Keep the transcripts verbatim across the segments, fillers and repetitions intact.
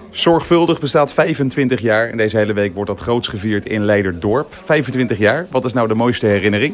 Zorgvuldig bestaat vijfentwintig jaar en deze hele week wordt dat groots gevierd in Leiderdorp. vijfentwintig jaar, wat is nou de mooiste herinnering?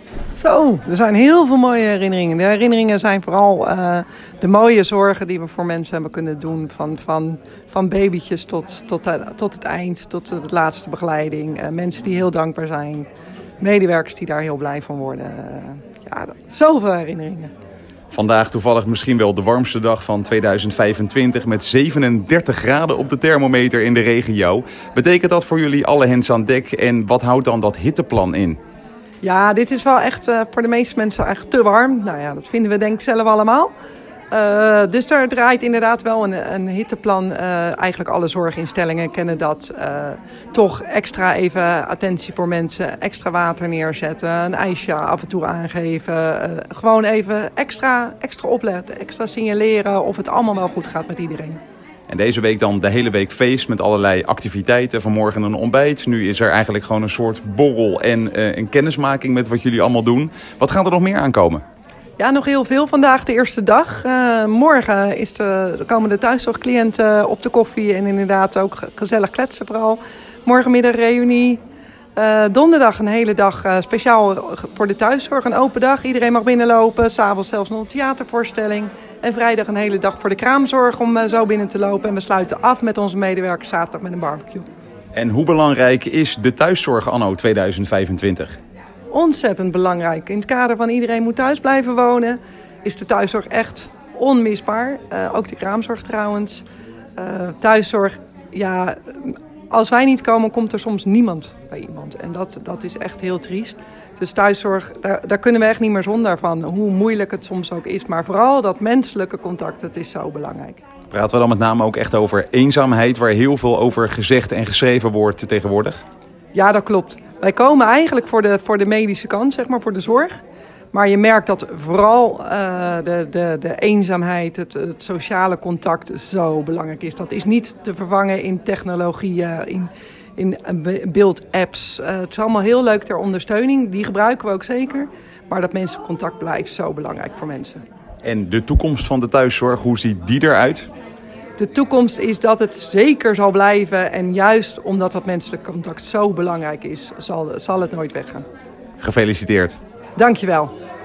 Zo, er zijn heel veel mooie herinneringen. De herinneringen zijn vooral uh, de mooie zorgen die we voor mensen hebben kunnen doen. Van, van, van babytjes tot, tot, uh, tot het eind, tot de laatste begeleiding. Uh, mensen die heel dankbaar zijn. Medewerkers die daar heel blij van worden. Uh, ja, zoveel herinneringen. Vandaag toevallig misschien wel de warmste dag van tweeduizend vijfentwintig met zevenendertig graden op de thermometer in de regio. Betekent dat voor jullie alle hens aan dek en wat houdt dan dat hitteplan in? Ja, dit is wel echt uh, voor de meeste mensen eigenlijk te warm. Nou ja, dat vinden we denk ik zelf allemaal. Uh, dus er draait inderdaad wel een, een hitteplan. Uh, eigenlijk alle zorginstellingen kennen dat. Uh, toch extra even attentie voor mensen. Extra water neerzetten. Een ijsje af en toe aangeven. Uh, gewoon even extra, extra opletten. Extra signaleren of het allemaal wel goed gaat met iedereen. En deze week dan de hele week feest met allerlei activiteiten. Vanmorgen een ontbijt. Nu is er eigenlijk gewoon een soort borrel en uh, een kennismaking met wat jullie allemaal doen. Wat gaat er nog meer aankomen? Ja, nog heel veel. Vandaag de eerste dag. Uh, morgen is de, komen de thuiszorgcliënten op de koffie en inderdaad ook gezellig kletsen vooral. Morgenmiddag reunie. Uh, donderdag een hele dag uh, speciaal voor de thuiszorg. Een open dag. Iedereen mag binnenlopen. 's Avonds zelfs nog een theatervoorstelling. En vrijdag een hele dag voor de kraamzorg om uh, zo binnen te lopen. En we sluiten af met onze medewerkers zaterdag met een barbecue. En hoe belangrijk is de thuiszorg anno tweeduizend vijfentwintig? Ontzettend belangrijk. In het kader van iedereen moet thuis blijven wonen is de thuiszorg echt onmisbaar. Uh, ook de kraamzorg trouwens. Uh, thuiszorg, ja, als wij niet komen komt er soms niemand bij iemand. En dat, dat is echt heel triest. Dus thuiszorg, daar, daar kunnen we echt niet meer zonder van. Hoe moeilijk het soms ook is. Maar vooral dat menselijke contact, dat is zo belangrijk. Praten we dan met name ook echt over eenzaamheid, waar heel veel over gezegd en geschreven wordt tegenwoordig? Ja, dat klopt. Wij komen eigenlijk voor de, voor de medische kant, zeg maar, voor de zorg. Maar je merkt dat vooral uh, de, de, de eenzaamheid, het, het sociale contact zo belangrijk is. Dat is niet te vervangen in technologieën, in, in beeldapps. Uh, het is allemaal heel leuk ter ondersteuning. Die gebruiken we ook zeker. Maar dat menselijk contact blijft zo belangrijk voor mensen. En de toekomst van de thuiszorg, hoe ziet die eruit? De toekomst is dat het zeker zal blijven. En juist omdat dat menselijk contact zo belangrijk is, zal, zal het nooit weggaan. Gefeliciteerd. Dank je wel.